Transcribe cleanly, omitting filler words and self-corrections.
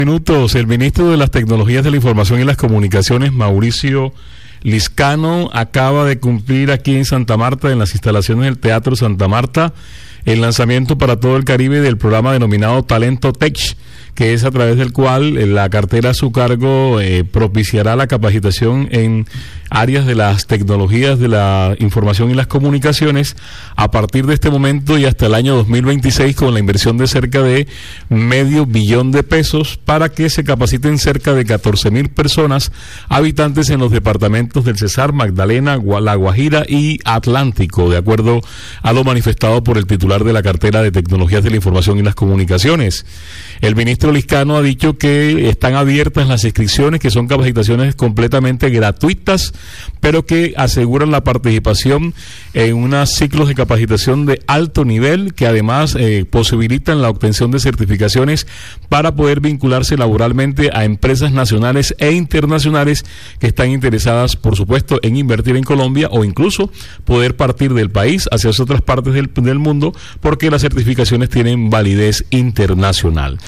Minutos, el ministro de las Tecnologías de la Información y las Comunicaciones, Mauricio Liscano, acaba de cumplir aquí en Santa Marta, en las instalaciones del Teatro Santa Marta, el lanzamiento para todo el Caribe del programa denominado Talento Tech, que es a través del cual la cartera a su cargo propiciará la capacitación en áreas de las tecnologías de la información y las comunicaciones a partir de este momento y hasta el año 2026, con la inversión de cerca de $500 millones para que se capaciten cerca de 14,000 personas habitantes en los departamentos del Cesar, Magdalena, La Guajira y Atlántico, de acuerdo a lo manifestado por el titular de la cartera de Tecnologías de la Información y las Comunicaciones. El ministro Liscano ha dicho que están abiertas las inscripciones, que son capacitaciones completamente gratuitas, pero que aseguran la participación en unos ciclos de capacitación de alto nivel, que además posibilitan la obtención de certificaciones para poder vincularse laboralmente a empresas nacionales e internacionales que están interesadas, por supuesto, en invertir en Colombia o incluso poder partir del país hacia otras partes del mundo, porque las certificaciones tienen validez internacional.